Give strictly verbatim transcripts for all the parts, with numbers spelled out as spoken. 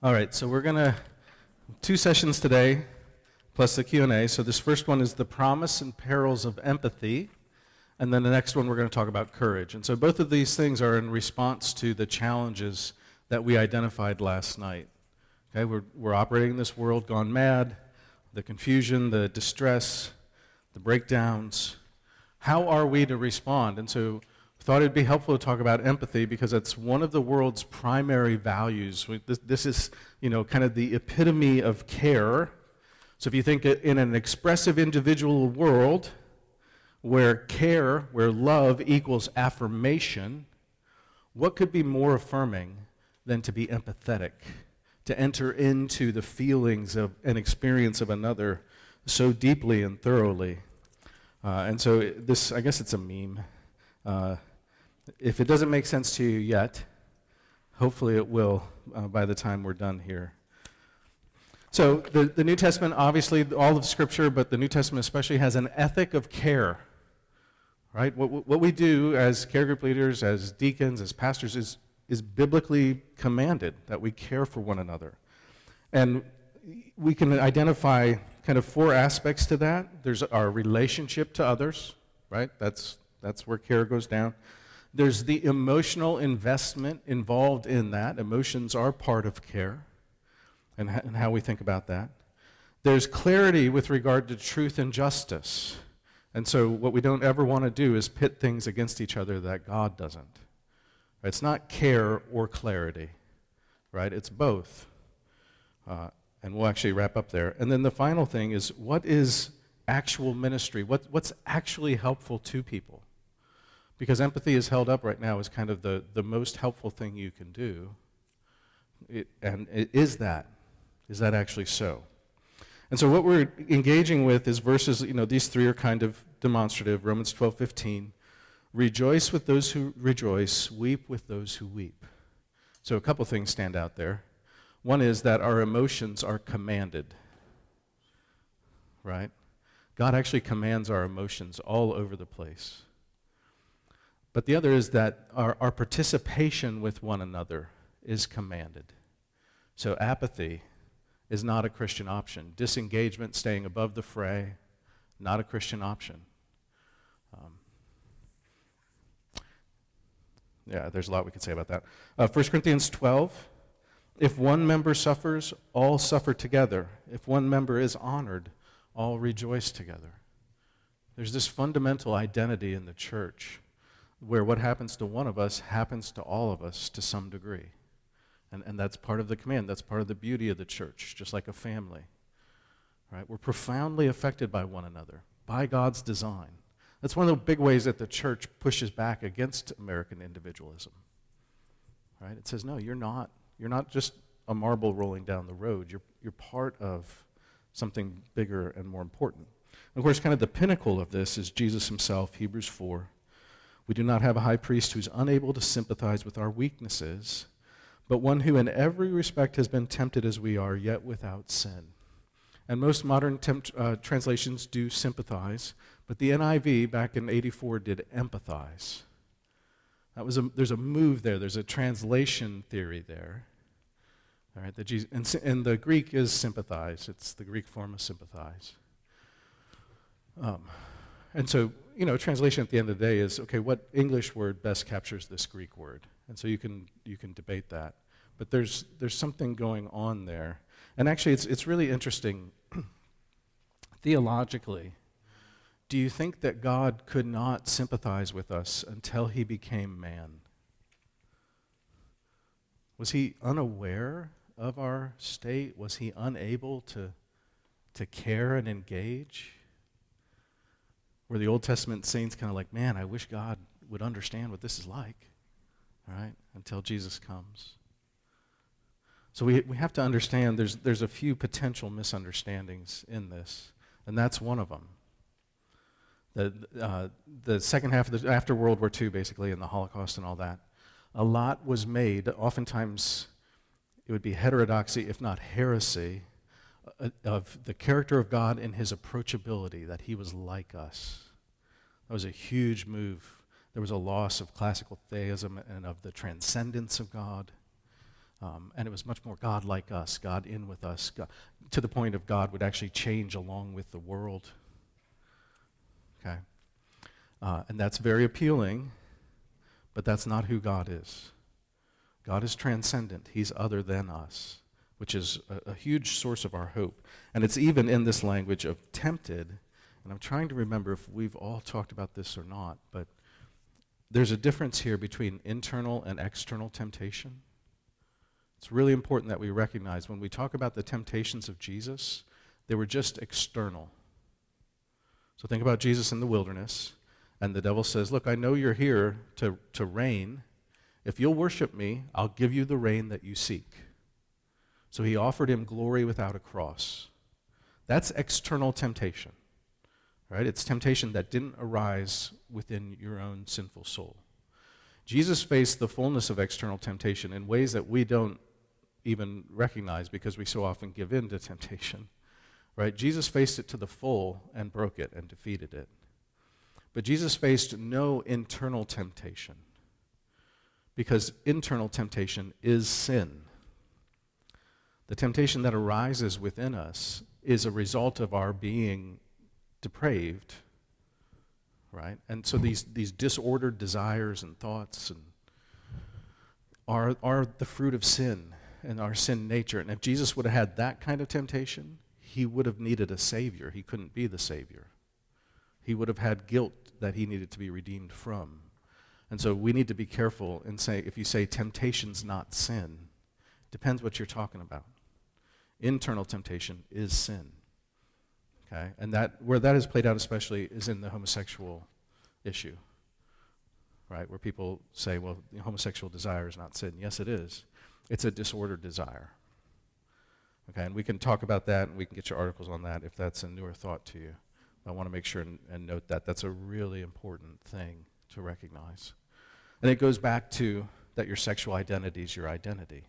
All right, so we're going to, two sessions today, plus the Q and A. So this first one is the promise and perils of empathy, and then the next one we're going to talk about courage. And so both of these things are in response to the challenges that we identified last night. Okay, we're, we're operating in this world gone mad, the confusion, the distress, the breakdowns. How are we to respond? And so I thought it'd be helpful to talk about empathy because it's one of the world's primary values. This, this is, you know, kind of the epitome of care. So if you think in an expressive individual world where care, where love equals affirmation, what could be more affirming than to be empathetic, to enter into the feelings of an experience of another so deeply and thoroughly? Uh, and so this, I guess it's a meme. Uh, If it doesn't make sense to you yet, hopefully it will uh, by the time we're done here. So the, the New Testament, obviously all of Scripture, but the New Testament especially, has an ethic of care, right? What, what we do as care group leaders, as deacons, as pastors is, is biblically commanded, that we care for one another. And we can identify kind of four aspects to that. There's our relationship to others, right? That's, that's where care goes down. There's the emotional investment involved in that. Emotions are part of care and, ha- and how we think about that. There's clarity with regard to truth and justice. And so what we don't ever want to do is pit things against each other that God doesn't. It's not care or clarity, right? It's both. Uh, and we'll actually wrap up there. And then the final thing is, what is actual ministry? What, what's actually helpful to people? Because empathy is held up right now as kind of the, the most helpful thing you can do. It, and it, is that? Is that actually so? And so what we're engaging with is verses, you know, these three are kind of demonstrative. Romans twelve fifteen. Rejoice with those who rejoice, weep with those who weep. So a couple things stand out there. One is that our emotions are commanded, right? God actually commands our emotions all over the place. But the other is that our, our participation with one another is commanded. So apathy is not a Christian option. Disengagement, staying above the fray, not a Christian option. Um, yeah, there's a lot we could say about that. Uh, First Corinthians twelve, if one member suffers, all suffer together. If one member is honored, all rejoice together. There's this fundamental identity in the church where what happens to one of us happens to all of us to some degree. And, and that's part of the command. That's part of the beauty of the church, just like a family. Right? We're profoundly affected by one another, by God's design. That's one of the big ways that the church pushes back against American individualism. Right? It says, no, you're not. You're not just a marble rolling down the road. You're, you're part of something bigger and more important. And of course, kind of the pinnacle of this is Jesus himself, Hebrews four. We do not have a high priest who's unable to sympathize with our weaknesses, but one who in every respect has been tempted as we are, yet without sin. And most modern temp- uh, translations do sympathize, but the N I V back in eighty-four did empathize. That was a, there's a move there. There's a translation theory there. All right, that Jesus, and, and the Greek is sympathize. It's the Greek form of sympathize. Um, and so, you know, translation at the end of the day is, okay, what English word best captures this Greek word? And so you can you can debate that. But there's there's something going on there. And actually, it's it's really interesting. Theologically, do you think that God could not sympathize with us until he became man? Was he unaware of our state? Was he unable to, to care and engage? Were the Old Testament saints kind of like, man, I wish God would understand what this is like, all right, until Jesus comes. So we we have to understand there's there's a few potential misunderstandings in this, and that's one of them. The uh, the second half of the, after World War Two, basically, and the Holocaust and all that, a lot was made. Oftentimes, it would be heterodoxy, if not heresy, uh, of the character of God and his approachability, that he was like us. That was a huge move. There was a loss of classical theism and of the transcendence of God. Um, and it was much more God like us, God in with us, God, to the point of God would actually change along with the world. Okay? Uh, and that's very appealing, but that's not who God is. God is transcendent. He's other than us, which is a, a huge source of our hope. And it's even in this language of tempted, and I'm trying to remember if we've all talked about this or not, but there's a difference here between internal and external temptation. It's really important that we recognize when we talk about the temptations of Jesus, they were just external. So think about Jesus in the wilderness, and the devil says, look, I know you're here to, to reign. If you'll worship me, I'll give you the reign that you seek. So he offered him glory without a cross. That's external temptation. Right? It's temptation that didn't arise within your own sinful soul. Jesus faced the fullness of external temptation in ways that we don't even recognize because we so often give in to temptation. Right? Jesus faced it to the full and broke it and defeated it. But Jesus faced no internal temptation because internal temptation is sin. The temptation that arises within us is a result of our being depraved, right? And so these these disordered desires and thoughts and are are the fruit of sin and our sin nature. And if Jesus would have had that kind of temptation, he would have needed a savior. He couldn't be the savior. He would have had guilt that he needed to be redeemed from. And so we need to be careful and say, if you say temptation's not sin, depends what you're talking about. Internal temptation is sin. Okay? And that where that is played out especially is in the homosexual issue, right? Where people say, well, the homosexual desire is not sin. Yes, it is. It's a disordered desire. Okay, and we can talk about that, and we can get your articles on that if that's a newer thought to you. I want to make sure and, and note that. That's a really important thing to recognize. And it goes back to that your sexual identity is your identity.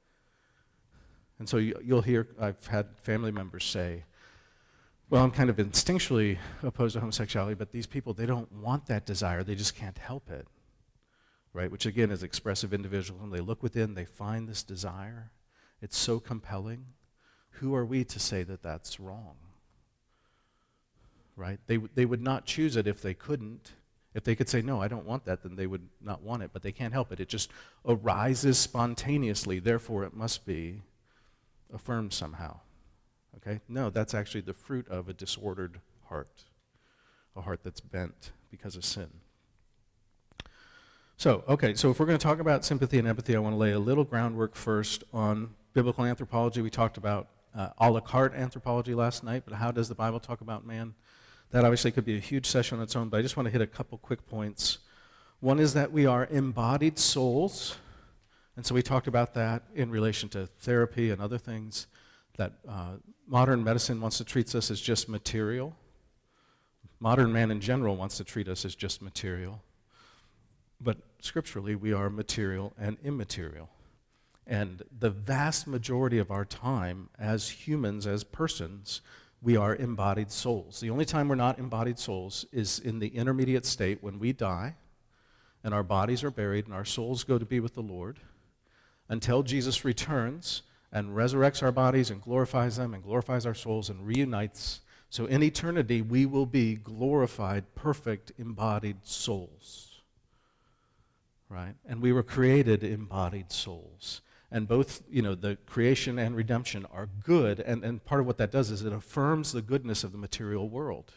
And so you, you'll hear, I've had family members say, well, I'm kind of instinctually opposed to homosexuality, but these people, they don't want that desire. They just can't help it, right? Which, again, is expressive individualism. They look within, they find this desire. It's so compelling. Who are we to say that that's wrong, right? They, w- they would not choose it if they couldn't. If they could say, no, I don't want that, then they would not want it, but they can't help it. It just arises spontaneously, therefore it must be affirmed somehow. Okay? No, that's actually the fruit of a disordered heart, a heart that's bent because of sin. So, okay, so if we're going to talk about sympathy and empathy, I want to lay a little groundwork first on biblical anthropology. We talked about uh, a la carte anthropology last night, but how does the Bible talk about man? That obviously could be a huge session on its own, but I just want to hit a couple quick points. One is that we are embodied souls, and so we talked about that in relation to therapy and other things, that uh, modern medicine wants to treat us as just material. Modern man in general wants to treat us as just material. But scripturally, we are material and immaterial. And the vast majority of our time as humans, as persons, we are embodied souls. The only time we're not embodied souls is in the intermediate state when we die and our bodies are buried and our souls go to be with the Lord until Jesus returns and resurrects our bodies and glorifies them and glorifies our souls and reunites. So in eternity, we will be glorified, perfect, embodied souls. Right? And we were created embodied souls. And both, you know, the creation and redemption are good, and, and part of what that does is it affirms the goodness of the material world.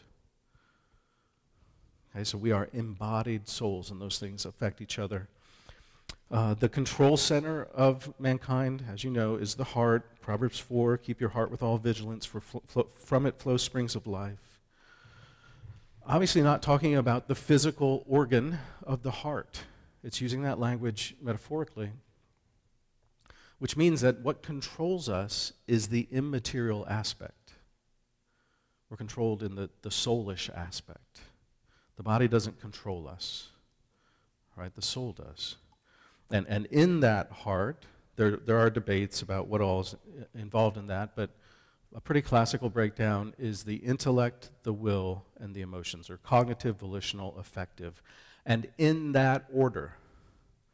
Okay, so we are embodied souls, and those things affect each other. Uh, the control center of mankind, as you know, is the heart. Proverbs four, keep your heart with all vigilance, for fl- fl- from it flow springs of life. Obviously not talking about the physical organ of the heart. It's using that language metaphorically, which means that what controls us is the immaterial aspect. We're controlled in the, the soulish aspect. The body doesn't control us, right? The soul does. And and in that heart, there there are debates about what all is involved in that, but a pretty classical breakdown is the intellect, the will, and the emotions, or cognitive, volitional, affective. And in that order.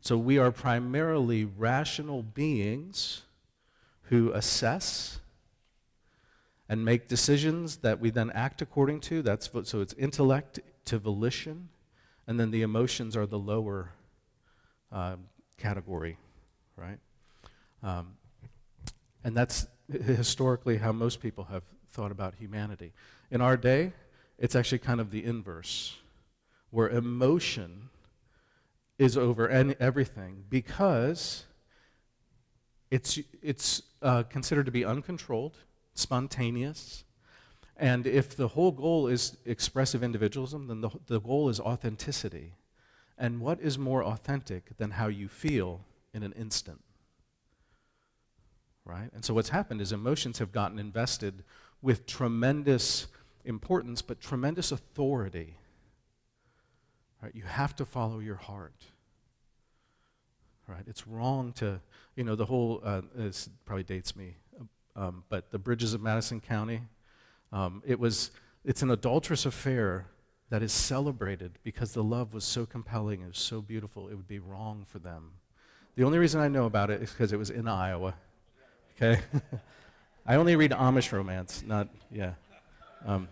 So we are primarily rational beings who assess and make decisions that we then act according to. That's what, so it's intellect to volition, and then the emotions are the lower uh, category, right? Um, and that's historically how most people have thought about humanity. In our day, it's actually kind of the inverse, where emotion is over any, everything because it's, it's uh, considered to be uncontrolled, spontaneous, and if the whole goal is expressive individualism, then the, the goal is authenticity. And what is more authentic than how you feel in an instant? Right? And so what's happened is emotions have gotten invested with tremendous importance, but tremendous authority. Right? You have to follow your heart. Right? It's wrong to, you know, the whole, uh, this probably dates me, um, but the Bridges of Madison County, um, it was, it's an adulterous affair that is celebrated because the love was so compelling, it was so beautiful, it would be wrong for them. The only reason I know about it is because it was in Iowa. Okay? I only read Amish romance, not, yeah. Um,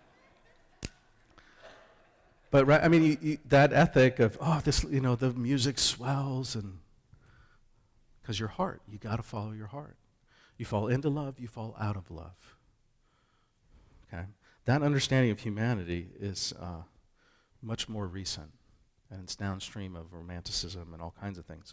but, right, I mean, you, you, that ethic of, oh, this, you know, the music swells, and because your heart, you got to follow your heart. You fall into love, you fall out of love. Okay? That understanding of humanity is uh, much more recent, and it's downstream of romanticism and all kinds of things.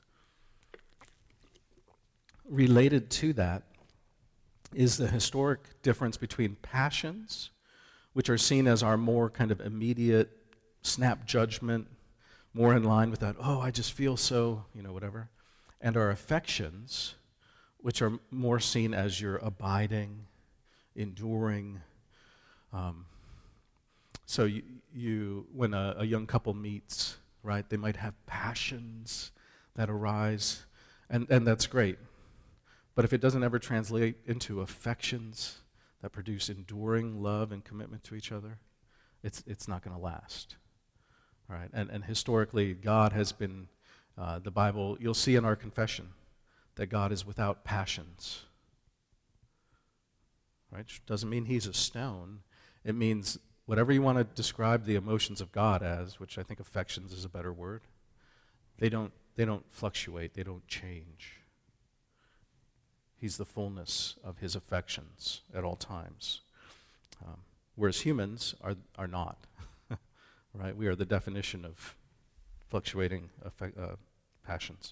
Related to that is the historic difference between passions, which are seen as our more kind of immediate snap judgment, more in line with that, oh, I just feel so, you know, whatever, and our affections, which are more seen as your abiding, enduring. Um, so you, you when a, a young couple meets, right, they might have passions that arise, and, and that's great. But if it doesn't ever translate into affections that produce enduring love and commitment to each other, it's it's not going to last. All right? And, and historically, God has been, uh, the Bible, you'll see in our confession that God is without passions. Right? Doesn't mean he's a stone. It means whatever you want to describe the emotions of God as, which I think affections is a better word, they don't they don't fluctuate, they don't change. He's the fullness of his affections at all times. Um, whereas humans are are not. Right? We are the definition of fluctuating affect, uh, passions.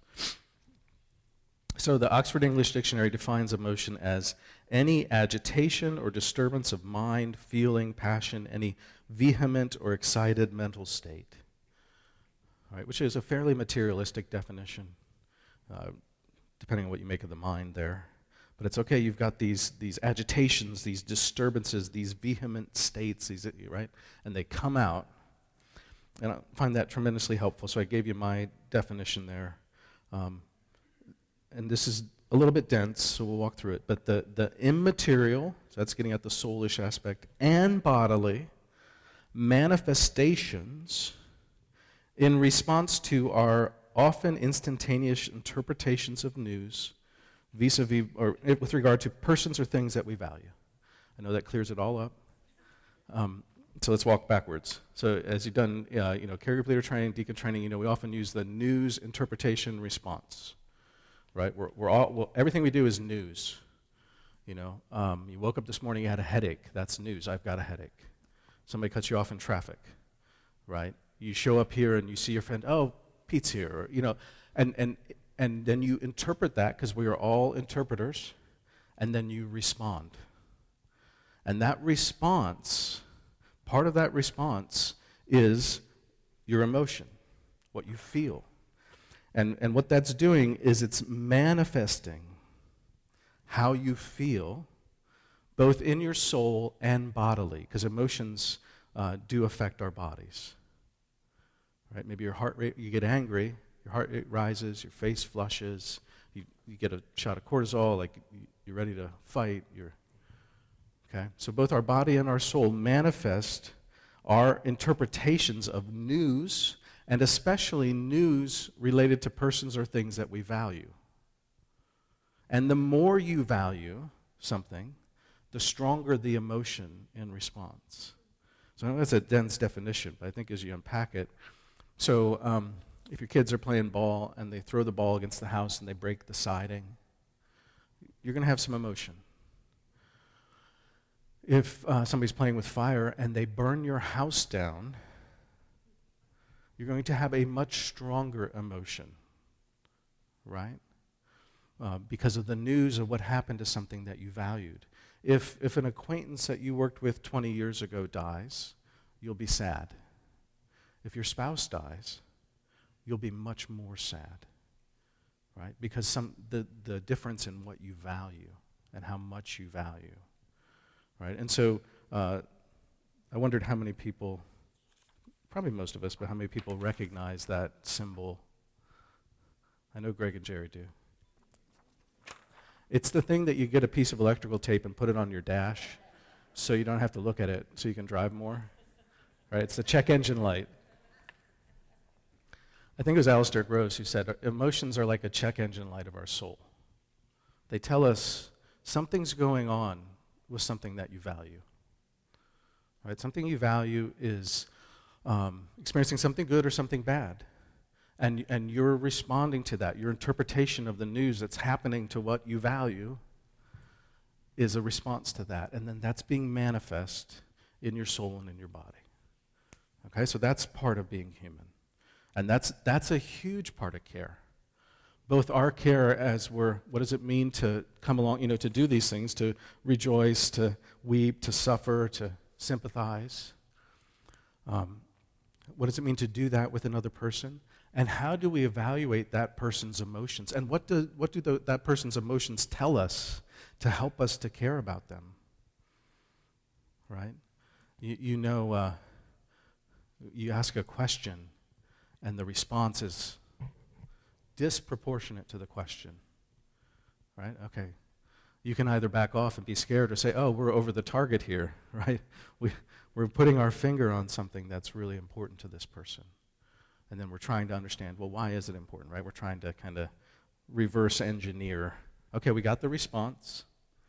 So the Oxford English Dictionary defines emotion as any agitation or disturbance of mind, feeling, passion, any vehement or excited mental state. All right, which is a fairly materialistic definition, uh, depending on what you make of the mind there. But it's okay, you've got these these agitations, these disturbances, these vehement states, these, right? And they come out. And I find that tremendously helpful. So I gave you my definition there. Um, and this is a little bit dense, so we'll walk through it. But the, the immaterial, so that's getting at the soulish aspect, and bodily manifestations in response to our often instantaneous interpretations of news vis-a-vis, or with regard to persons or things that we value. I know that clears it all up. Um, so let's walk backwards. So as you've done, uh, you know, care group leader training, deacon training, you know, we often use the news interpretation response, right? We're, we're all, well, everything we do is news. You know, um, you woke up this morning, you had a headache. That's news. I've got a headache. Somebody cuts you off in traffic, right? You show up here and you see your friend. Oh, Pete's here, or, you know, and and and then you interpret that because we are all interpreters, and then you respond. And that response, part of that response is your emotion, what you feel. And and what that's doing is it's manifesting how you feel, both in your soul and bodily, because emotions uh, do affect our bodies. Right? Maybe your heart rate, you get angry, your heart rate rises, your face flushes, you, you get a shot of cortisol, like you're ready to fight. You're okay. So both our body and our soul manifest our interpretations of news and especially news related to persons or things that we value. And the more you value something, the stronger the emotion in response. So I know that's a dense definition, but I think as you unpack it, so um, if your kids are playing ball and they throw the ball against the house and they break the siding, you're going to have some emotion. If uh, somebody's playing with fire and they burn your house down, you're going to have a much stronger emotion, right? Uh, because of the news of what happened to something that you valued. If, if an acquaintance that you worked with twenty years ago dies, you'll be sad. If your spouse dies, you'll be much more sad, right? Because some the, the difference in what you value and how much you value, right? And so uh, I wondered how many people, probably most of us, but how many people recognize that symbol? I know Greg and Jerry do. It's the thing that you get a piece of electrical tape and put it on your dash so you don't have to look at it so you can drive more, right? It's the check engine light. I think it was Alistair Gross who said, emotions are like a check engine light of our soul. They tell us something's going on with something that you value, right? Something you value is um, experiencing something good or something bad. And, and you're responding to that. Your interpretation of the news that's happening to what you value is a response to that. And then that's being manifest in your soul and in your body. Okay, so that's part of being human. And that's, that's a huge part of care. Both our care as we're, what does it mean to come along, you know, to do these things, to rejoice, to weep, to suffer, to sympathize. Um, what does it mean to do that with another person? And how do we evaluate that person's emotions? And what do, what do the, that person's emotions tell us to help us to care about them? Right? You, you know, uh, you ask a question, and the response is disproportionate to the question. Right? Okay. You can either back off and be scared or say, oh, we're over the target here, right? We, we're putting our finger on something that's really important to this person. And then we're trying to understand, well, why is it important, right? We're trying to kind of reverse engineer. Okay, we got the response.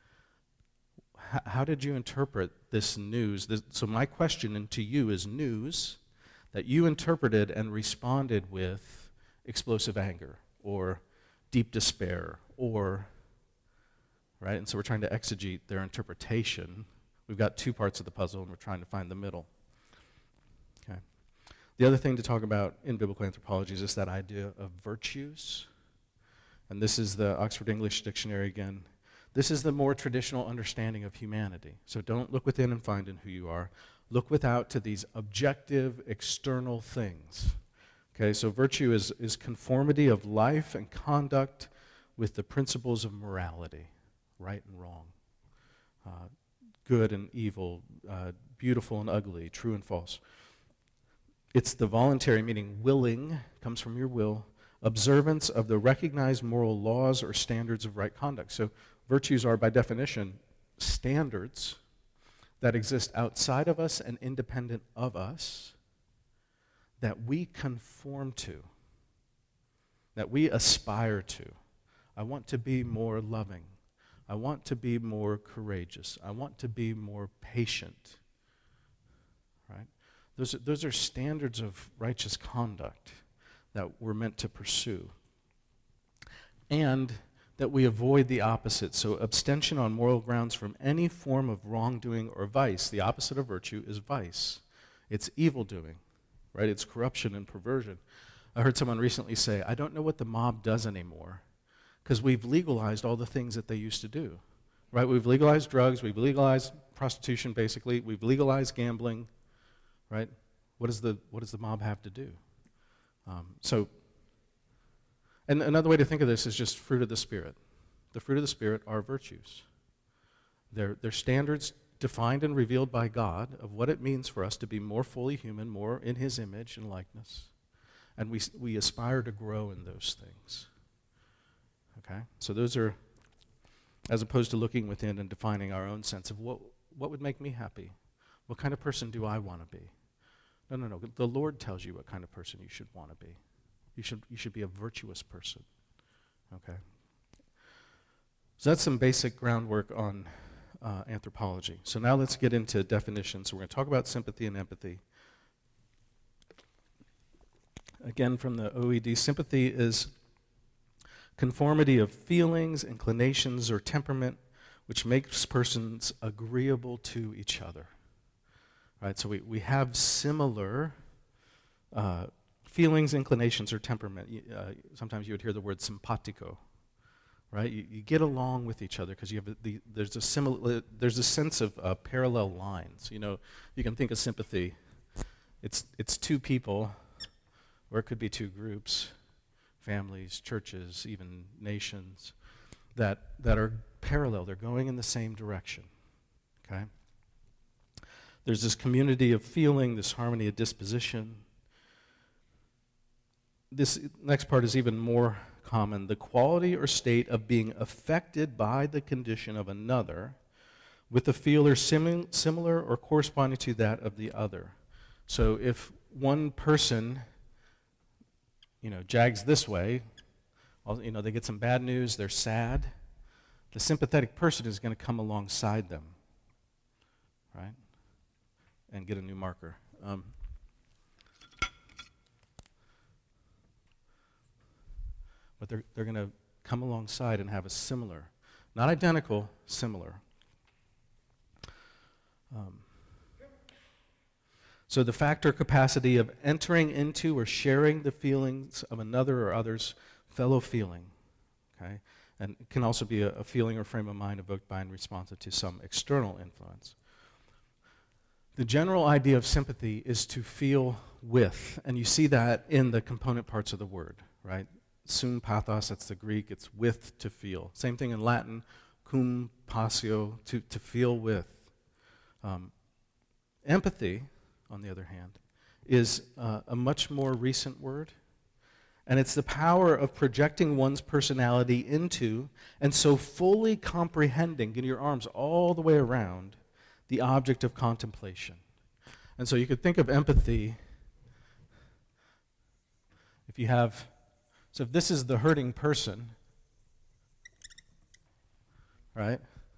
H- how did you interpret this news? This, so my question to you is news that you interpreted and responded with explosive anger or deep despair or, right? And so we're trying to exegete their interpretation. We've got two parts of the puzzle, and we're trying to find the middle. Okay. The other thing to talk about in biblical anthropology is just that idea of virtues. And this is the Oxford English Dictionary again. This is the more traditional understanding of humanity. So don't look within and find in who you are. Look without to these objective, external things. Okay, so virtue is, is conformity of life and conduct with the principles of morality, right and wrong, uh, good and evil, uh, beautiful and ugly, true and false. It's the voluntary, meaning willing, comes from your will, observance of the recognized moral laws or standards of right conduct. So virtues are, by definition, standards that exist outside of us and independent of us that we conform to, that we aspire to. I want to be more loving. I want to be more courageous. I want to be more patient. Right? Those are, those are standards of righteous conduct that we're meant to pursue. And that we avoid the opposite. So abstention on moral grounds from any form of wrongdoing or vice. The opposite of virtue is vice. It's evil doing, right? It's corruption and perversion. I heard someone recently say, I don't know what the mob does anymore because we've legalized all the things that they used to do, right? We've legalized drugs, we've legalized prostitution basically, we've legalized gambling, right? What does the, what does the mob have to do? Um, so, and another way to think of this is just fruit of the Spirit. The fruit of the Spirit are virtues. They're, they're standards defined and revealed by God of what it means for us to be more fully human, more in His image and likeness. And we, we aspire to grow in those things. Okay? So those are, as opposed to looking within and defining our own sense of what, what would make me happy? What kind of person do I want to be? No, no, no. The Lord tells you what kind of person you should want to be. You should, you should be a virtuous person. Okay? So that's some basic groundwork on uh, anthropology. So now let's get into definitions. So we're going to talk about sympathy and empathy. Again, from the O E D, sympathy is conformity of feelings, inclinations, or temperament which makes persons agreeable to each other. Right? So we, we have similar uh, feelings, inclinations, or temperament. Uh, sometimes you would hear the word simpatico. Right? You, you get along with each other because you have a, the, there's a similar there's a sense of uh, parallel lines. You know, you can think of sympathy. It's it's two people, or it could be two groups, families, churches, even nations, that that are parallel. They're going in the same direction. Okay? There's this community of feeling, this harmony of disposition. This next part is even more common. The quality or state of being affected by the condition of another with a feeler simi- similar or corresponding to that of the other. So if one person, you know, jags this way, you know, they get some bad news, they're sad, the sympathetic person is going to come alongside them, right, and get a new marker. Um, but they're, they're going to come alongside and have a similar, not identical, similar. Um, so the fact or capacity of entering into or sharing the feelings of another or others' fellow feeling, okay? And it can also be a, a feeling or frame of mind evoked by and responsive to some external influence. The general idea of sympathy is to feel with, and you see that in the component parts of the word, right? Sum pathos, that's the Greek, it's with, to feel. Same thing in Latin, cum passio, to, to feel with. Um, empathy, on the other hand, is uh, a much more recent word, and it's the power of projecting one's personality into and so fully comprehending, getting your arms all the way around, the object of contemplation. And so you could think of empathy, if you have, so if this is the hurting person, right?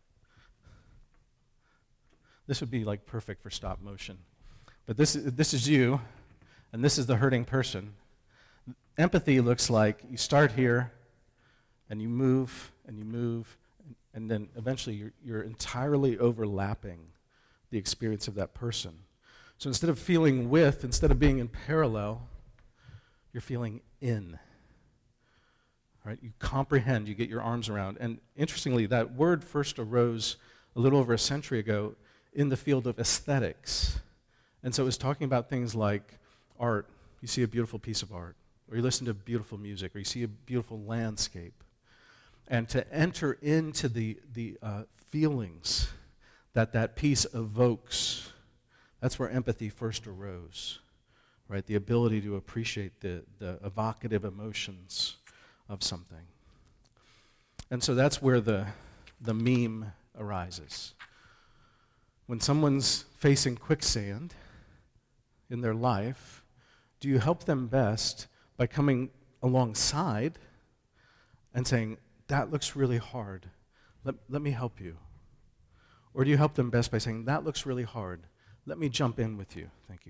This would be like perfect for stop motion. But this, this is you, and this is the hurting person. Empathy looks like you start here, and you move, and you move, and then eventually you're, you're entirely overlapping the experience of that person. So instead of feeling with, instead of being in parallel, you're feeling in. Right? You comprehend, you get your arms around. And interestingly, that word first arose a little over a century ago in the field of aesthetics. And so it was talking about things like art. You see a beautiful piece of art, or you listen to beautiful music, or you see a beautiful landscape. And to enter into the, the uh, feelings that that piece evokes, that's where empathy first arose, right? The ability to appreciate the, the evocative emotions of something. And so that's where the, the meme arises. When someone's facing quicksand in their life, do you help them best by coming alongside and saying, that looks really hard, let, let me help you? Or do you help them best by saying, that looks really hard, let me jump in with you, thank you?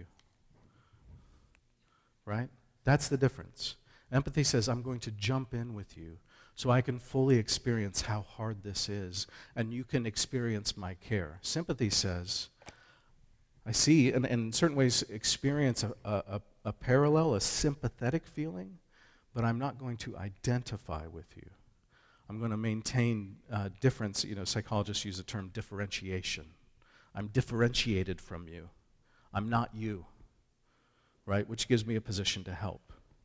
Right? That's the difference. Empathy says, I'm going to jump in with you so I can fully experience how hard this is, and you can experience my care. Sympathy says, I see, and, and in certain ways experience a, a, a parallel, a sympathetic feeling, but I'm not going to identify with you. I'm going to maintain uh, difference. You know, psychologists use the term differentiation. I'm differentiated from you. I'm not you, right? Which gives me a position to help.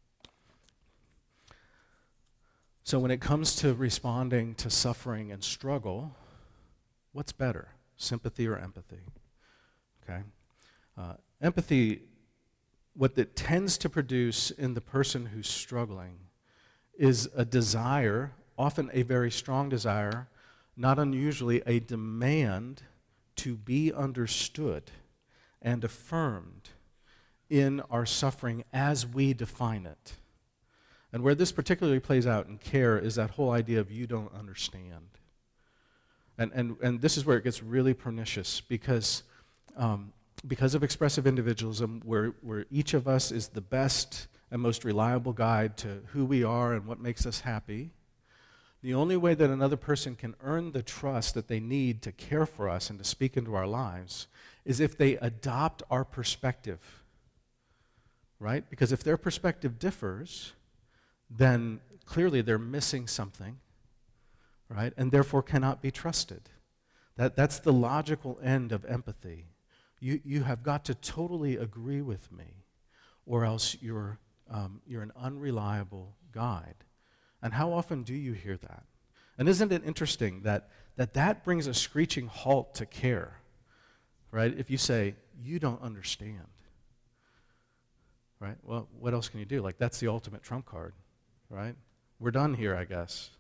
So when it comes to responding to suffering and struggle, what's better, sympathy or empathy? Okay? Uh, empathy, what it tends to produce in the person who's struggling is a desire, often a very strong desire, not unusually a demand to be understood and affirmed in our suffering as we define it. And where this particularly plays out in care is that whole idea of you don't understand. And and and this is where it gets really pernicious because um, because of expressive individualism, where where each of us is the best and most reliable guide to who we are and what makes us happy. The only way that another person can earn the trust that they need to care for us and to speak into our lives is if they adopt our perspective, right? Because if their perspective differs, then clearly they're missing something, right? And therefore cannot be trusted. That, that's the logical end of empathy. You, you have got to totally agree with me, or else you're, um, you're an unreliable guide. And how often do you hear that? And isn't it interesting that that, that brings a screeching halt to care, right? If you say, you don't understand, right? Well, what else can you do? Like, that's the ultimate trump card, right? We're done here, I guess.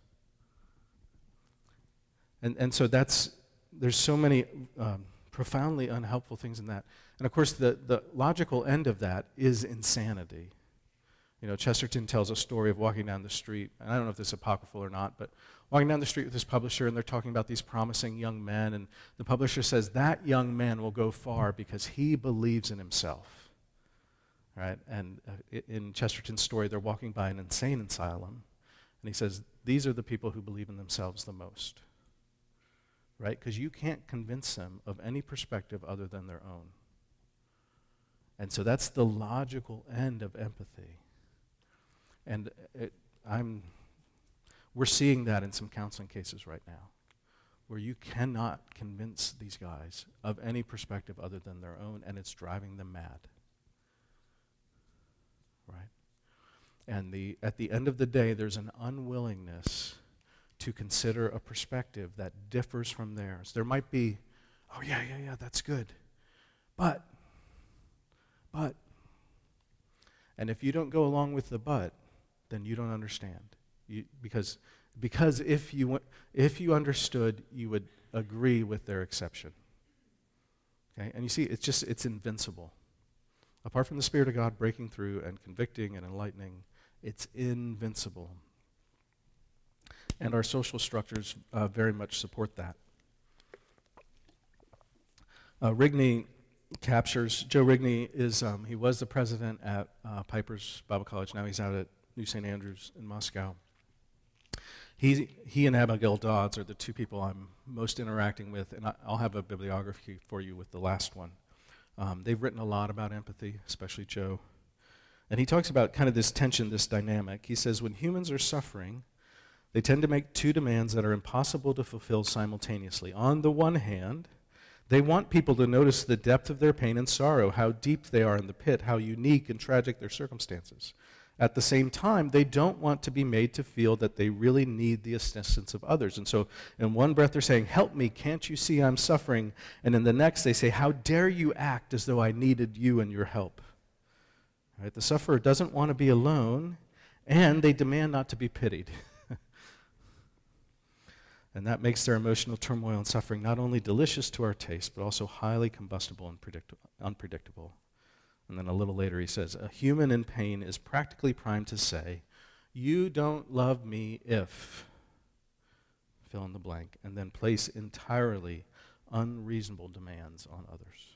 And and so that's, there's so many um, profoundly unhelpful things in that. And of course, the, the logical end of that is insanity. You know, Chesterton tells a story of walking down the street, and I don't know if this is apocryphal or not, but walking down the street with his publisher, and they're talking about these promising young men, and the publisher says, that young man will go far because he believes in himself, right? And uh, in Chesterton's story, they're walking by an insane asylum, and he says, these are the people who believe in themselves the most, right? Because you can't convince them of any perspective other than their own. And so that's the logical end of empathy. And it, I'm, we're seeing that in some counseling cases right now, where you cannot convince these guys of any perspective other than their own, and it's driving them mad, right? And the at the end of the day, there's an unwillingness to consider a perspective that differs from theirs. There might be, oh yeah, yeah, yeah, that's good, but, but, and if you don't go along with the but, then you don't understand. You, because because if you if you understood, you would agree with their exception. Okay? And you see, it's just, it's invincible. Apart from the Spirit of God breaking through and convicting and enlightening, it's invincible. And our social structures uh, very much support that. Uh, Rigney captures, Joe Rigney is, um, he was the president at uh, Piper's Bible College. Now he's out at New Saint Andrews in Moscow. He, he and Abigail Dodds are the two people I'm most interacting with, and I, I'll have a bibliography for you with the last one. Um, they've written a lot about empathy, especially Joe. And he talks about kind of this tension, this dynamic. He says, when humans are suffering, they tend to make two demands that are impossible to fulfill simultaneously. On the one hand, they want people to notice the depth of their pain and sorrow, how deep they are in the pit, how unique and tragic their circumstances. At the same time, they don't want to be made to feel that they really need the assistance of others. And so in one breath they're saying, help me, can't you see I'm suffering? And in the next they say, how dare you act as though I needed you and your help? Right? The sufferer doesn't want to be alone, and they demand not to be pitied. And that makes their emotional turmoil and suffering not only delicious to our taste, but also highly combustible and predict- unpredictable. And then a little later he says, a human in pain is practically primed to say, you don't love me if, fill in the blank, and then place entirely unreasonable demands on others.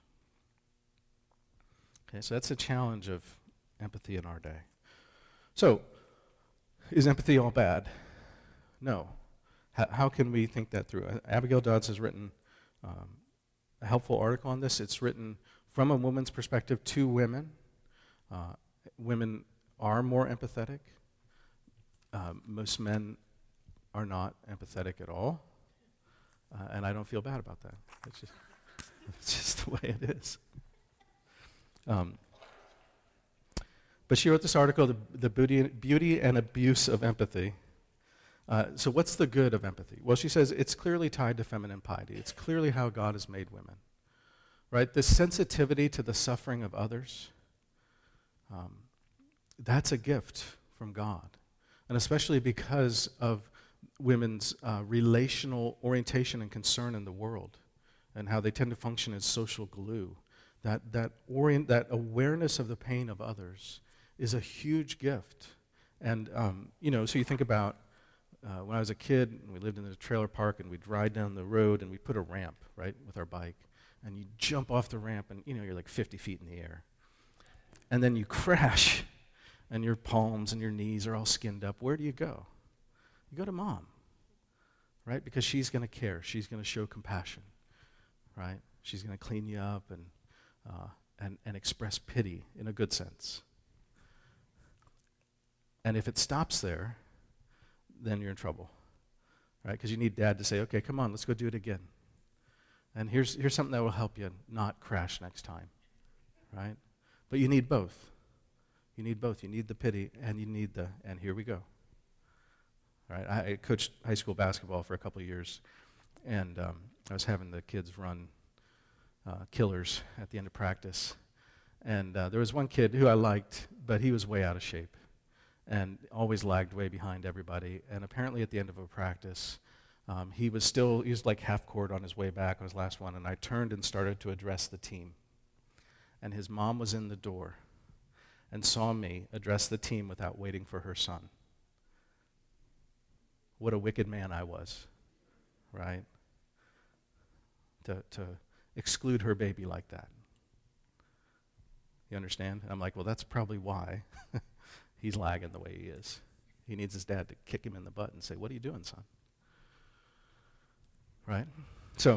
Okay, so that's a challenge of empathy in our day. So, is empathy all bad? No. H- how can we think that through? Uh, Abigail Dodds has written um, a helpful article on this. It's written from a woman's perspective to women. Uh, women are more empathetic. Um, most men are not empathetic at all. Uh, and I don't feel bad about that. It's just, it's just the way it is. Um, but she wrote this article, The, the beauty, beauty and Abuse of Empathy. Uh, so what's the good of empathy? Well, she says it's clearly tied to feminine piety. It's clearly how God has made women. Right? This sensitivity to the suffering of others, um, that's a gift from God. And especially because of women's uh, relational orientation and concern in the world and how they tend to function as social glue. that that orient, that awareness of the pain of others is a huge gift. And, um, you know, so you think about uh, when I was a kid, and we lived in a trailer park, and we'd ride down the road, and we'd put a ramp, right, with our bike. And you jump off the ramp, and, you know, you're like fifty feet in the air. And then you crash, and your palms and your knees are all skinned up. Where do you go? You go to mom, right? Because she's going to care. She's going to show compassion, right? She's going to clean you up and, uh, and, and express pity in a good sense. And if it stops there, then you're in trouble, right? Because you need dad to say, okay, come on, let's go do it again. And here's, here's something that will help you not crash next time, right? But you need both. You need both. You need the pity, and you need the, and here we go. All right, I, I coached high school basketball for a couple of years, and um, I was having the kids run uh, killers at the end of practice. And uh, there was one kid who I liked, but he was way out of shape and always lagged way behind everybody. And apparently at the end of a practice, um, he was still, he was like half court on his way back on his last one, and I turned and started to address the team. And his mom was in the door and saw me address the team without waiting for her son. What a wicked man I was, right? To, to exclude her baby like that. You understand? And I'm like, well, that's probably why he's lagging the way he is. He needs his dad to kick him in the butt and say, what are you doing, son? Right? So,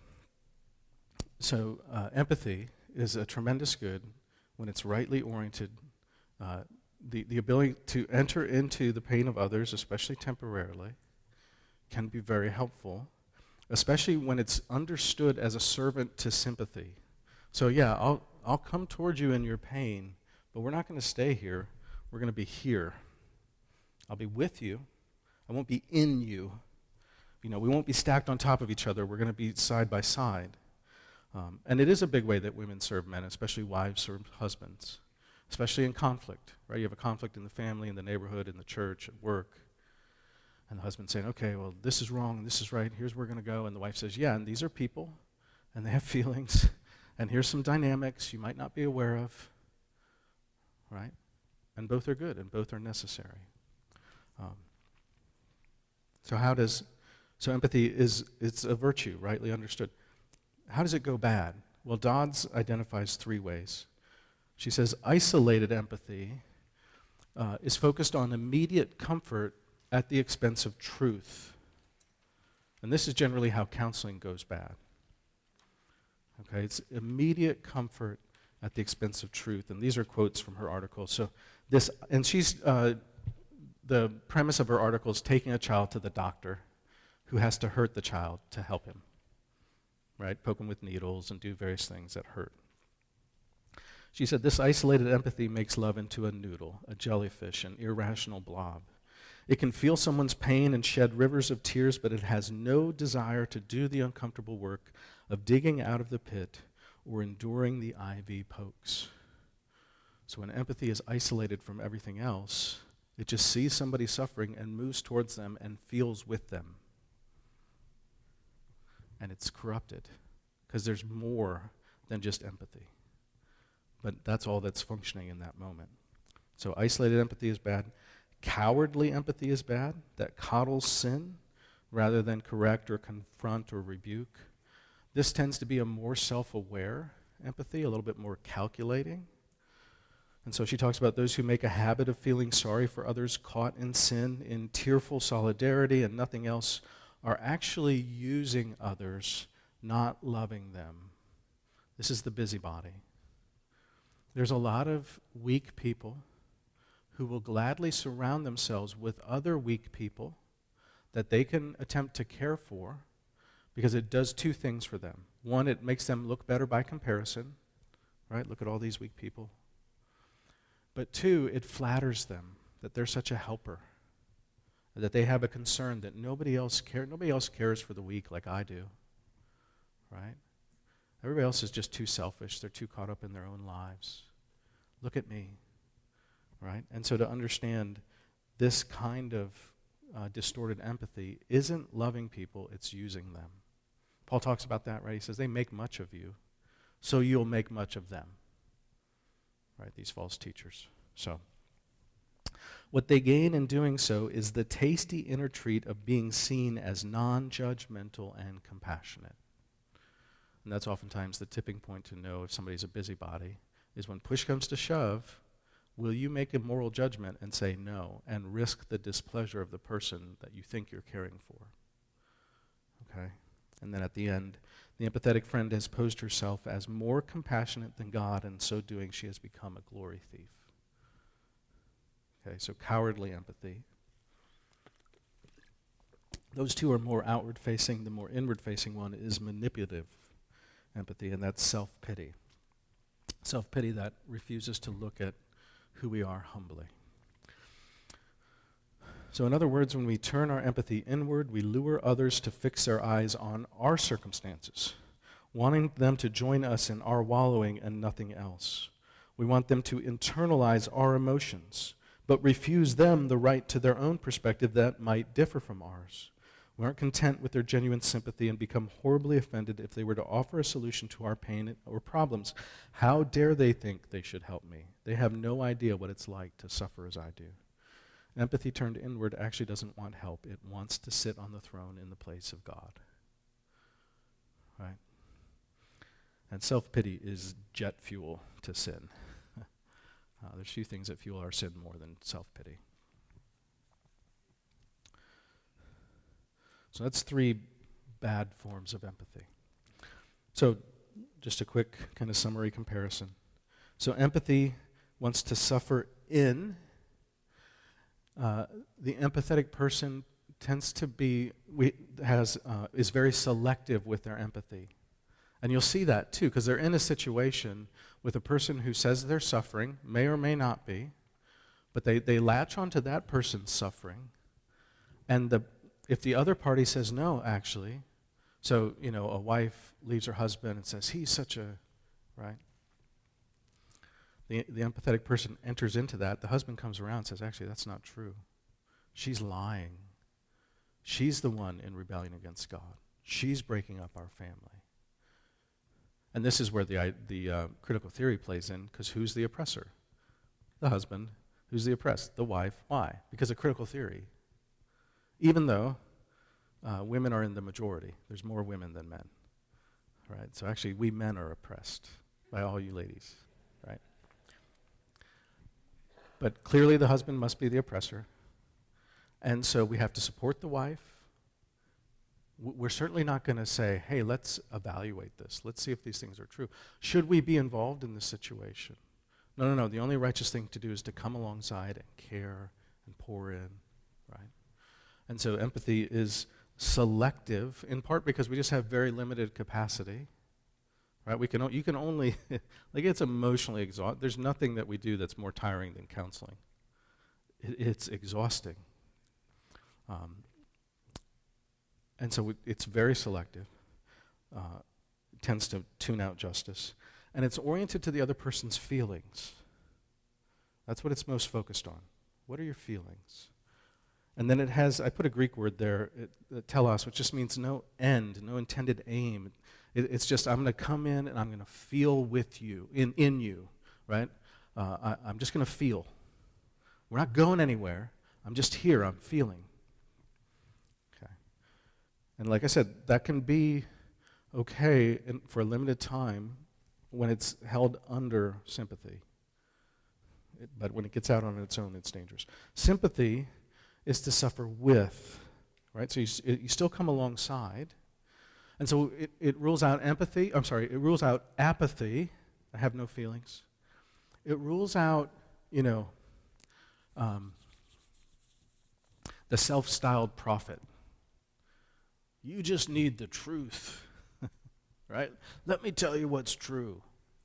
so uh, empathy is a tremendous good when it's rightly oriented. Uh, the, the ability to enter into the pain of others, especially temporarily, can be very helpful, especially when it's understood as a servant to sympathy. So yeah, I'll, I'll come towards you in your pain, but we're not going to stay here. We're going to be here. I'll be with you. I won't be in you. You know, we won't be stacked on top of each other. We're going to be side by side. Um, and it is a big way that women serve men, especially wives serve husbands, especially in conflict, right? You have a conflict in the family, in the neighborhood, in the church, at work. And the husband saying, okay, well, this is wrong, and this is right, here's where we're going to go. And the wife says, yeah, and these are people, and they have feelings, and here's some dynamics you might not be aware of, right? And both are good, and both are necessary. Um, so how does, so empathy is, it's a virtue, rightly understood. How does it go bad? Well, Dodds identifies three ways. She says isolated empathy uh, is focused on immediate comfort at the expense of truth. And this is generally how counseling goes bad. Okay, it's immediate comfort at the expense of truth. And these are quotes from her article. So this, and she's, uh, the premise of her article is taking a child to the doctor who has to hurt the child to help him. Right? Poke him with needles and do various things that hurt. She said, this isolated empathy makes love into a noodle, a jellyfish, an irrational blob. It can feel someone's pain and shed rivers of tears, but it has no desire to do the uncomfortable work of digging out of the pit or enduring the I V pokes. So when empathy is isolated from everything else, it just sees somebody suffering and moves towards them and feels with them. And it's corrupted because there's more than just empathy. But that's all that's functioning in that moment. So isolated empathy is bad. Cowardly empathy is bad, that coddles sin rather than correct or confront or rebuke. This tends to be a more self-aware empathy, a little bit more calculating. And so she talks about those who make a habit of feeling sorry for others caught in sin, in tearful solidarity and nothing else, are actually using others, not loving them. This is the busybody. There's a lot of weak people who will gladly surround themselves with other weak people that they can attempt to care for because it does two things for them. One, it makes them look better by comparison, right? Look at all these weak people. But two, it flatters them that they're such a helper, that they have a concern that nobody else cares. Nobody else cares for the weak like I do, right? Everybody else is just too selfish. They're too caught up in their own lives. Look at me, right? And so to understand this kind of uh, distorted empathy isn't loving people, it's using them. Paul talks about that, right? He says, they make much of you, so you'll make much of them. Right, these false teachers. So, what they gain in doing so is the tasty inner treat of being seen as non-judgmental and compassionate. And that's oftentimes the tipping point to know if somebody's a busybody, is when push comes to shove, will you make a moral judgment and say no and risk the displeasure of the person that you think you're caring for? Okay? And then at the end, the empathetic friend has posed herself as more compassionate than God, and so doing she has become a glory thief. Okay, so cowardly empathy. Those two are more outward-facing. The more inward-facing one is manipulative empathy, and that's self-pity. Self-pity that refuses to look at who we are humbly. So in other words, when we turn our empathy inward, we lure others to fix their eyes on our circumstances, wanting them to join us in our wallowing and nothing else. We want them to internalize our emotions, but refuse them the right to their own perspective that might differ from ours. We aren't content with their genuine sympathy and become horribly offended if they were to offer a solution to our pain or problems. How dare they think they should help me? They have no idea what it's like to suffer as I do. Empathy turned inward actually doesn't want help. It wants to sit on the throne in the place of God. Right? And self-pity is jet fuel to sin. Uh, there's few things that fuel our sin more than self-pity. So that's three bad forms of empathy. So just a quick kind of summary comparison. So empathy wants to suffer in. Uh, the empathetic person tends to be, we, has, uh, is very selective with their empathy. And you'll see that too, because they're in a situation with a person who says they're suffering, may or may not be, but they, they latch onto that person's suffering. And the, if the other party says no, actually, so, you know, a wife leaves her husband and says, he's such a, right? The, the empathetic person enters into that. The husband comes around and says, actually, that's not true. She's lying. She's the one in rebellion against God. She's breaking up our family. And this is where the, the uh, critical theory plays in, because who's the oppressor? The husband. Who's the oppressed? The wife. Why? Because of critical theory. Even though uh, women are in the majority. There's more women than men. Right? So actually, we men are oppressed by all you ladies. Right? But clearly the husband must be the oppressor. And so we have to support the wife. We're certainly not going to say, hey, let's evaluate this. Let's see if these things are true. Should we be involved in this situation? No, no, no. The only righteous thing to do is to come alongside and care and pour in, right? And so empathy is selective, in part because we just have very limited capacity, right? We can, o- you can only, like it's emotionally exhausting. There's nothing that we do that's more tiring than counseling. It, it's exhausting. Um, And so it's very selective, uh, tends to tune out justice, and it's oriented to the other person's feelings. That's what it's most focused on. What are your feelings? And then it has, I put a Greek word there, it, uh, telos, which just means no end, no intended aim. It, it's just, I'm going to come in and I'm going to feel with you, in, in you, right? Uh, I, I'm just going to feel. We're not going anywhere. I'm just here, I'm feeling. And like I said, that can be okay in, for a limited time when it's held under sympathy. It, but when it gets out on its own, it's dangerous. Sympathy is to suffer with, right? So you, you still come alongside. And so it, it rules out empathy. I'm sorry, it rules out apathy. I have no feelings. It rules out, you know, um, the self-styled prophet. You just need the truth, right? Let me tell you what's true.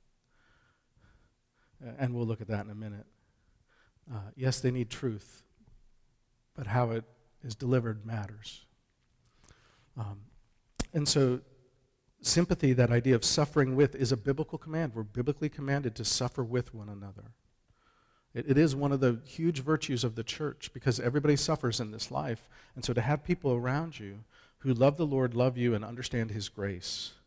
Uh, and we'll look at that in a minute. Uh, yes, they need truth, but how it is delivered matters. Um, and so sympathy, that idea of suffering with, is a biblical command. We're biblically commanded to suffer with one another. It, it is one of the huge virtues of the church, because everybody suffers in this life. And so to have people around you who love the Lord, love you, and understand his grace,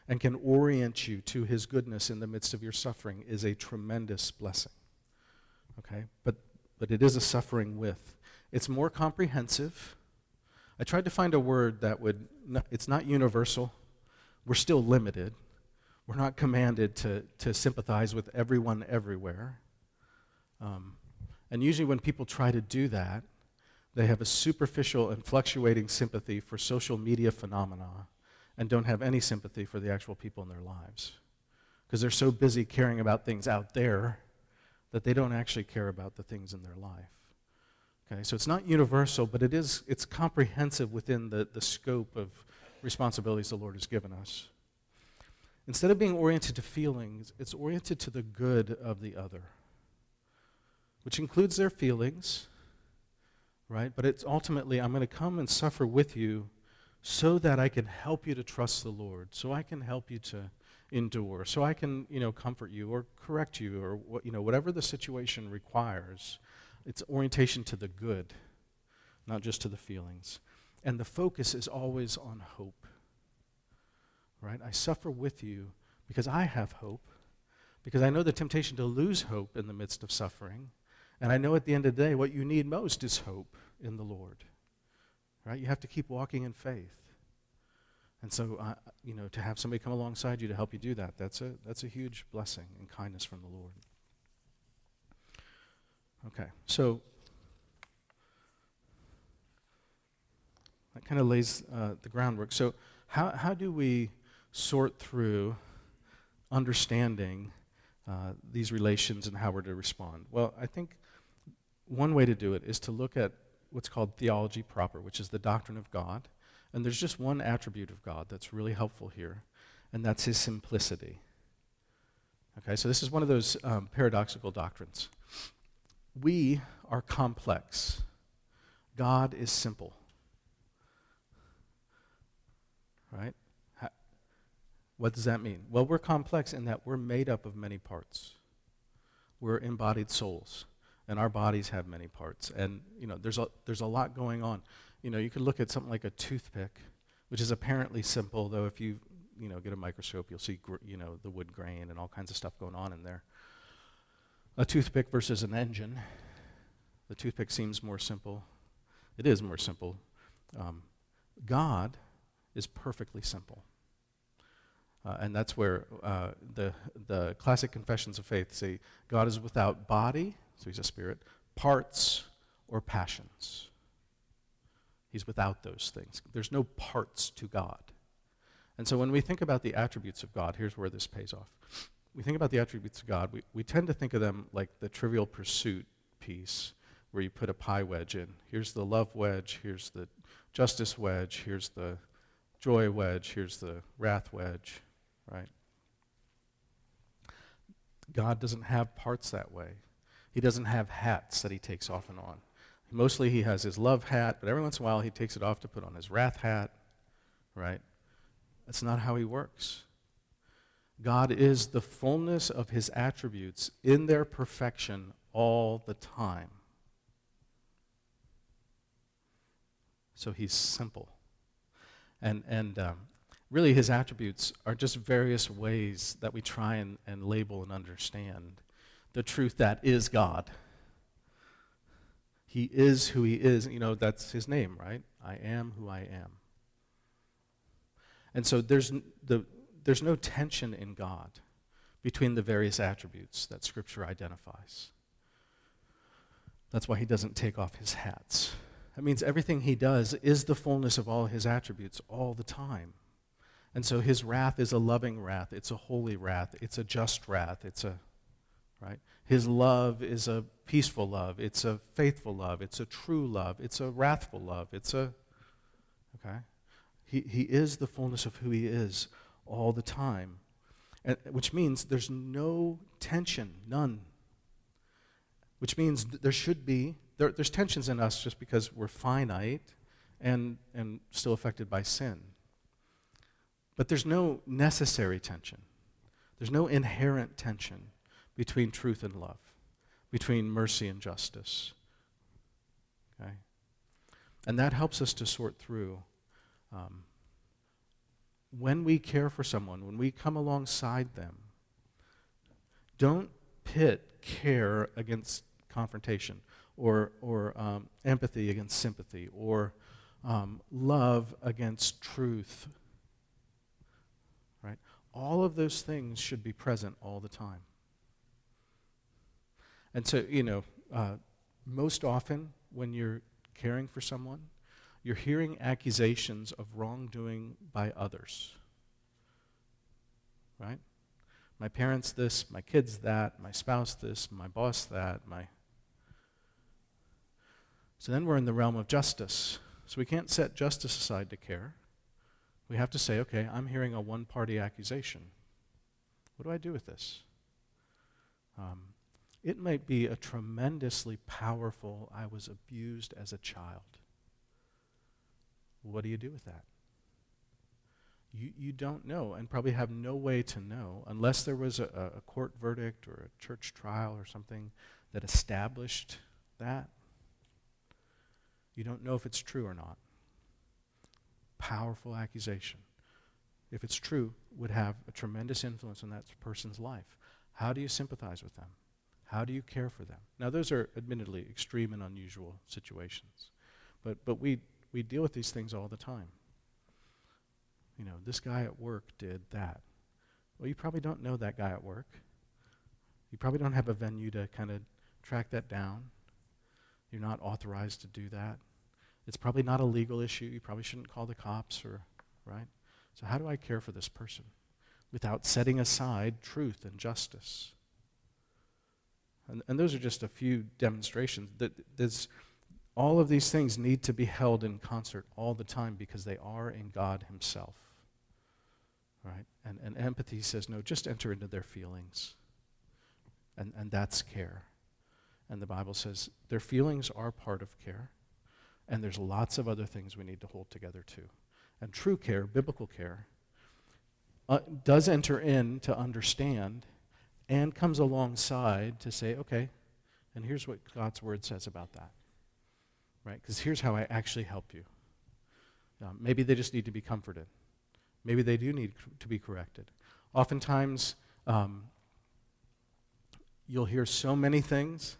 and can orient you to his goodness in the midst of your suffering is a tremendous blessing. Okay? But but it is a suffering with. It's more comprehensive. I tried to find a word that would, not, it's not universal. We're still limited. We're not commanded to, to sympathize with everyone everywhere. Um, and usually when people try to do that, they have a superficial and fluctuating sympathy for social media phenomena and don't have any sympathy for the actual people in their lives. Because they're so busy caring about things out there that they don't actually care about the things in their life. Okay, so it's not universal, but it is, it's comprehensive within the, the scope of responsibilities the Lord has given us. Instead of being oriented to feelings, it's oriented to the good of the other, which includes their feelings, right? But it's ultimately, I'm going to come and suffer with you so that I can help you to trust the Lord, so I can help you to endure, so I can, you know, comfort you or correct you or, what, you know, whatever the situation requires. It's orientation to the good, not just to the feelings. And the focus is always on hope, right? I suffer with you because I have hope, because I know the temptation to lose hope in the midst of suffering, and I know at the end of the day what you need most is hope in the Lord, right? You have to keep walking in faith. And so, uh, you know, to have somebody come alongside you to help you do that, that's a that's a huge blessing and kindness from the Lord. Okay, so that kind of lays uh, the groundwork. So how how do we sort through understanding uh, these relations and how we're to respond? Well, I think one way to do it is to look at what's called theology proper, which is the doctrine of God. And there's just one attribute of God that's really helpful here, and that's his simplicity. Okay, so this is one of those um, paradoxical doctrines. We are complex. God is simple. Right? How, what does that mean? Well, we're complex in that we're made up of many parts. We're embodied souls, and our bodies have many parts. And, you know, there's a, there's a lot going on. You know, you could look at something like a toothpick, which is apparently simple, though if you, you know, get a microscope, you'll see, gr- you know, the wood grain and all kinds of stuff going on in there. A toothpick versus an engine. The toothpick seems more simple. It is more simple. Um, God is perfectly simple. Uh, and that's where uh, the the classic confessions of faith say God is without body, so he's a spirit, parts, or passions. He's without those things. There's no parts to God. And so when we think about the attributes of God, here's where this pays off. We think about the attributes of God, we, we tend to think of them like the Trivial Pursuit piece where you put a pie wedge in. Here's the love wedge, here's the justice wedge, here's the joy wedge, here's the wrath wedge, right? God doesn't have parts that way. He doesn't have hats that he takes off and on. Mostly he has his love hat, but every once in a while he takes it off to put on his wrath hat, right? That's not how he works. God is the fullness of his attributes in their perfection all the time. So he's simple. And and um, really his attributes are just various ways that we try and, and label and understand the truth that is God. He is who he is. You know, that's his name, right? I am who I am. And so there's n- the there's no tension in God between the various attributes that Scripture identifies. That's why he doesn't take off his hats. That means everything he does is the fullness of all his attributes all the time. And so his wrath is a loving wrath. It's a holy wrath. It's a just wrath. It's a, right? His love is a peaceful love. It's a faithful love. It's a true love. It's a wrathful love. It's a, okay? He he is the fullness of who he is all the time, and, which means there's no tension, none. Which means th- there should be, there, there's tensions in us just because we're finite and and still affected by sin. But there's no necessary tension. There's no inherent tension between truth and love, between mercy and justice. Okay? And that helps us to sort through um, when we care for someone, when we come alongside them, don't pit care against confrontation, or or um, empathy against sympathy, or um, love against truth. Right? All of those things should be present all the time. And so, you know, uh, most often when you're caring for someone, you're hearing accusations of wrongdoing by others. Right? My parents this, my kids that, my spouse this, my boss that, my... So then we're in the realm of justice. So we can't set justice aside to care. We have to say, okay, I'm hearing a one-party accusation. What do I do with this? Um, it might be a tremendously powerful, I was abused as a child. What do you do with that? You you don't know, and probably have no way to know, unless there was a, a court verdict or a church trial or something that established that. You don't know if it's true or not. Powerful accusation. If it's true, would have a tremendous influence on that person's life. How do you sympathize with them? How do you care for them? Now, those are admittedly extreme and unusual situations, but but we we deal with these things all the time. You know, this guy at work did that. Well, you probably don't know that guy at work. You probably don't have a venue to kind of track that down. You're not authorized to do that. It's probably not a legal issue. You probably shouldn't call the cops, or right? So how do I care for this person without setting aside truth and justice? And, and those are just a few demonstrations. That there's, all of these things need to be held in concert all the time because they are in God himself. Right? And, and empathy says, no, just enter into their feelings. And, and that's care. And the Bible says their feelings are part of care. And there's lots of other things we need to hold together too. And true care, biblical care, uh, does enter in to understand and comes alongside to say, okay, and here's what God's word says about that. Right? Because here's how I actually help you. Um, maybe they just need to be comforted. Maybe they do need to be corrected. Oftentimes, um, you'll hear so many things,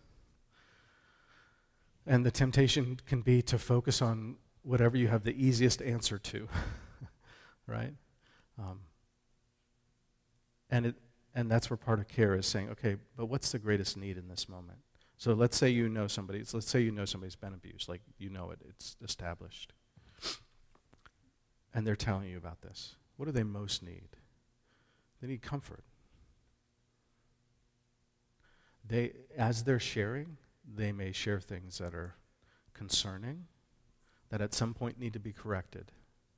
and the temptation can be to focus on whatever you have the easiest answer to, right? Um, and it, and that's where part of care is saying, okay, but what's the greatest need in this moment? So let's say you know somebody. Let's say you know somebody's been abused, like you know it, it's established, and they're telling you about this. What do they most need? They need comfort. They, as they're sharing, they may share things that are concerning, that at some point need to be corrected.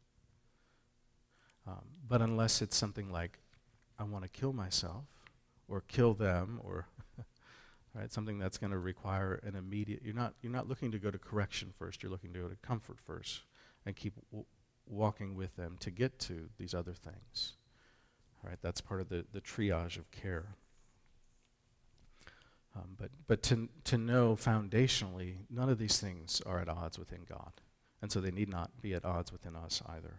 Um, but unless it's something like, I want to kill myself, or kill them, or right, something that's going to require an immediate, you're not you're not looking to go to correction first, you're looking to go to comfort first, and keep w- walking with them to get to these other things. Right, that's part of the, the triage of care. Um, but but to to know foundationally, none of these things are at odds within God. And so they need not be at odds within us either.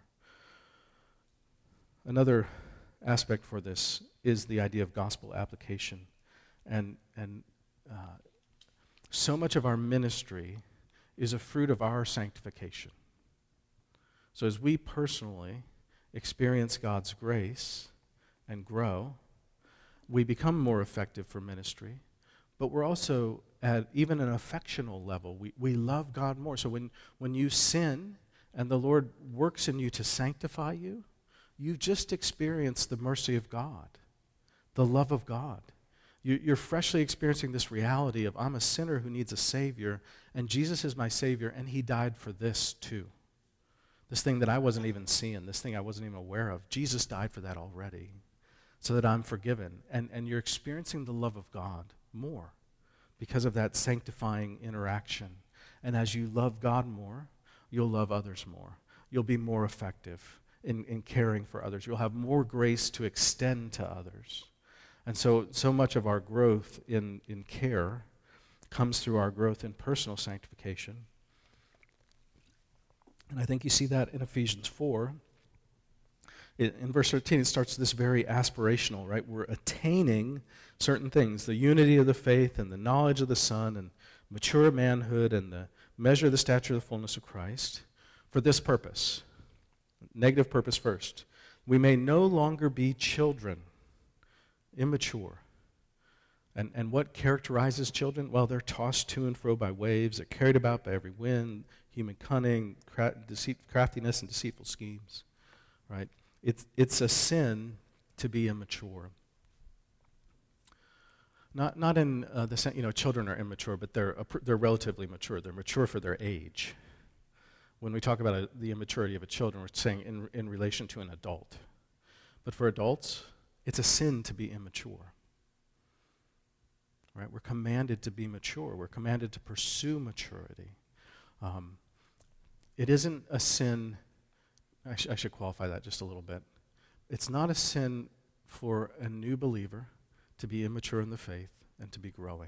Another aspect for this is the idea of gospel application. And, and uh, so much of our ministry is a fruit of our sanctification. So as we personally experience God's grace and grow, we become more effective for ministry. But we're also, at even an affectional level, we, we love God more. So when, when you sin and the Lord works in you to sanctify you, you've just experienced the mercy of God, the love of God. You, you're freshly experiencing this reality of, I'm a sinner who needs a Savior, and Jesus is my Savior, and He died for this too. This thing that I wasn't even seeing, this thing I wasn't even aware of. Jesus died for that already, so that I'm forgiven. And, and you're experiencing the love of God more because of that sanctifying interaction. And as you love God more, you'll love others more. You'll be more effective in, in caring for others. You'll have more grace to extend to others. And so, so much of our growth in, in care comes through our growth in personal sanctification. And I think you see that in Ephesians four. It, in verse thirteen, it starts this very aspirational, right? We're attaining certain things, the unity of the faith and the knowledge of the Son and mature manhood and the measure of the stature of the fullness of Christ for this purpose. Negative purpose first. We may no longer be children, immature. And, and what characterizes children? Well, they're tossed to and fro by waves. They're carried about by every wind, human cunning, cra- deceit, craftiness, and deceitful schemes. Right? It's, it's a sin to be immature. Not, not in uh, the sense, you know, children are immature, but they're, uh, they're relatively mature. They're mature for their age. When we talk about a, the immaturity of a child, we're saying in, in relation to an adult. But for adults, it's a sin to be immature. Right? We're commanded to be mature. We're commanded to pursue maturity. Um, it isn't a sin, I, sh- I should qualify that just a little bit. It's not a sin for a new believer to be immature in the faith and to be growing.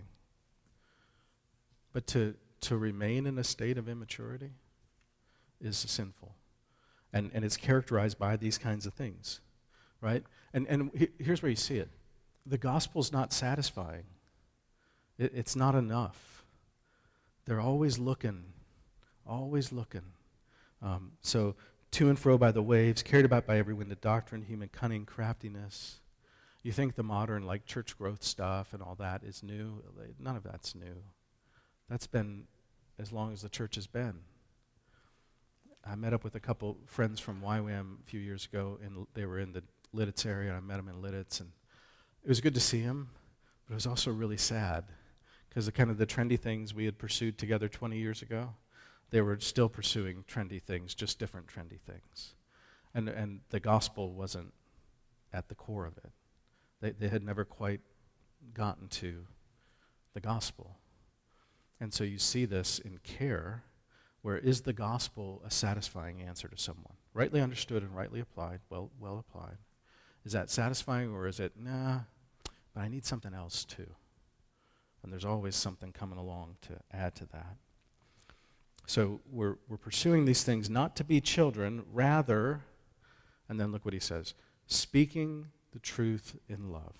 But to, to remain in a state of immaturity is sinful. And, and it's characterized by these kinds of things. Right? And, and he, here's where you see it. The gospel's not satisfying. It, it's not enough. They're always looking, always looking. Um, so, to and fro by the waves, carried about by every wind of doctrine, human cunning, craftiness. You think the modern, like, church growth stuff and all that is new. None of that's new. That's been as long as the church has been. I met up with a couple friends from Y WAM a few years ago, and they were in the Lidditz area, and I met them in Lidditz, and it was good to see them, but it was also really sad, because the kind of the trendy things we had pursued together twenty years ago, they were still pursuing trendy things, just different trendy things. And and the gospel wasn't at the core of it. They they had never quite gotten to the gospel. And so you see this in care, where is the gospel a satisfying answer to someone? Rightly understood and rightly applied, well well applied. Is that satisfying, or is it, nah, but I need something else too? And there's always something coming along to add to that. So we're we're pursuing these things not to be children, rather, and then look what he says, speaking the truth in love.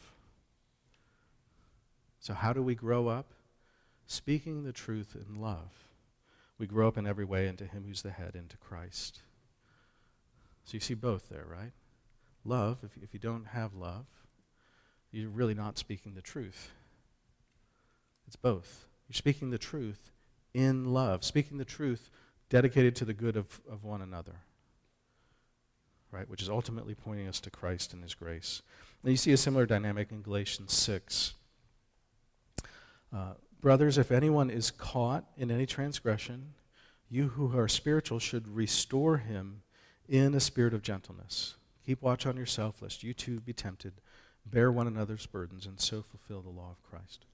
So how do we grow up? Speaking the truth in love. We grow up in every way into him who's the head, into Christ. So you see both there, right? Love, if, if you don't have love, you're really not speaking the truth. It's both. You're speaking the truth in love, speaking the truth dedicated to the good of, of one another, right? Which is ultimately pointing us to Christ and his grace. Now you see a similar dynamic in Galatians six. Uh, Brothers, if anyone is caught in any transgression, you who are spiritual should restore him in a spirit of gentleness. Keep watch on yourself, lest you too be tempted. Bear one another's burdens, and so fulfill the law of Christ.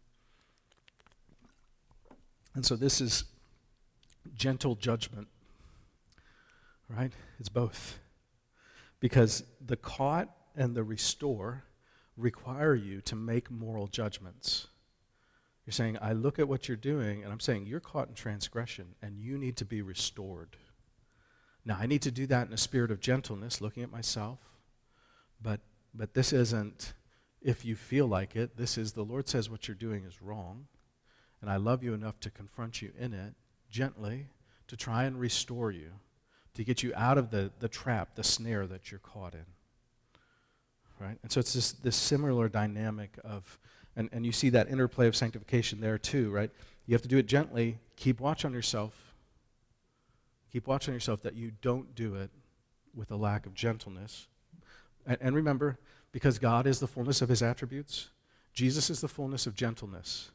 And so this is gentle judgment, right? It's both. Because the caught and the restore require you to make moral judgments. You're saying, I look at what you're doing, and I'm saying, you're caught in transgression, and you need to be restored. Now, I need to do that in a spirit of gentleness, looking at myself, but but this isn't, if you feel like it, this is, the Lord says what you're doing is wrong, and I love you enough to confront you in it, gently, to try and restore you, to get you out of the, the trap, the snare that you're caught in. Right? And so it's this, this similar dynamic of, and, and you see that interplay of sanctification there too, right? You have to do it gently. Keep watch on yourself. Keep watch on yourself that you don't do it with a lack of gentleness. And, and remember, because God is the fullness of his attributes, Jesus is the fullness of gentleness.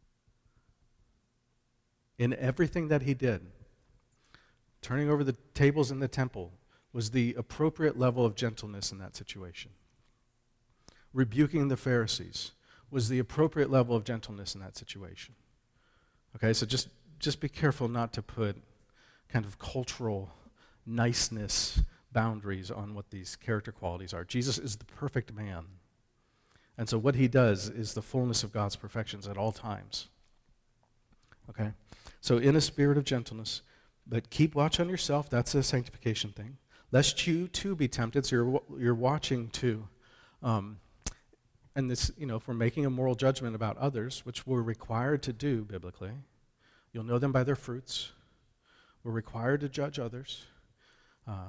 In everything that he did, turning over the tables in the temple was the appropriate level of gentleness in that situation. Rebuking the Pharisees was the appropriate level of gentleness in that situation. Okay, so just, just be careful not to put kind of cultural niceness boundaries on what these character qualities are. Jesus is the perfect man. And so what he does is the fullness of God's perfections at all times. Okay? So in a spirit of gentleness, but keep watch on yourself. That's a sanctification thing. lest you too be tempted. So you're, you're watching too. Um, and this, you know, if we're making a moral judgment about others, which we're required to do biblically, you'll know them by their fruits. We're required to judge others. Uh,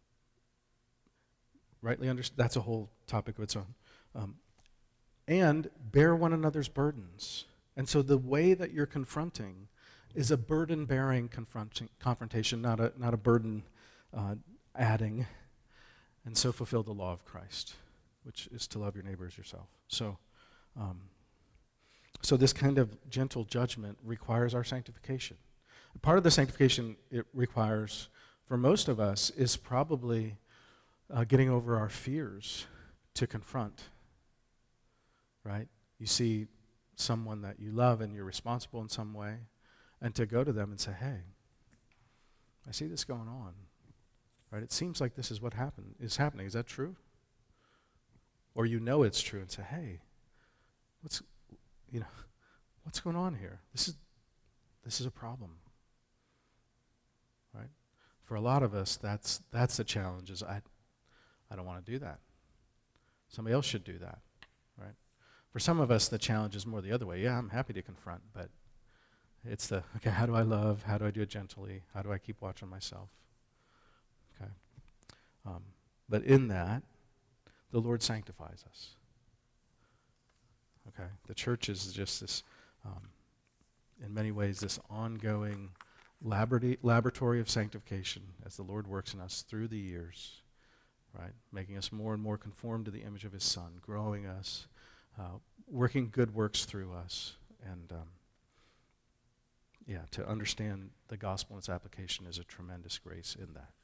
rightly understood, that's a whole topic of its own. Um, and bear one another's burdens. And so the way that you're confronting is a burden-bearing confronting, confrontation, not a, not a burden uh, adding. And so fulfill the law of Christ, which is to love your neighbor as yourself. So, um, so this kind of gentle judgment requires our sanctification. Part of the sanctification it requires for most of us is probably uh, getting over our fears to confront, right? You see someone that you love and you're responsible in some way, and to go to them and say, hey, I see this going on, right? It seems like this is what happened, is happening. Is that true? Or you know it's true and say, hey, what's, you know, what's going on here? This is, this is a problem, right? For a lot of us, that's that's the challenge. Is I, I don't want to do that. Somebody else should do that, right? For some of us, the challenge is more the other way. Yeah, I'm happy to confront, but it's the, okay, how do I love? How do I do it gently? How do I keep watch on myself? Okay. Um, but in that, the Lord sanctifies us. Okay. The church is just this, um, in many ways, this ongoing laboratory, laboratory of sanctification as the Lord works in us through the years, right? Making us more and more conformed to the image of his Son, growing us, uh, working good works through us, and um, yeah, to understand the gospel and its application is a tremendous grace in that.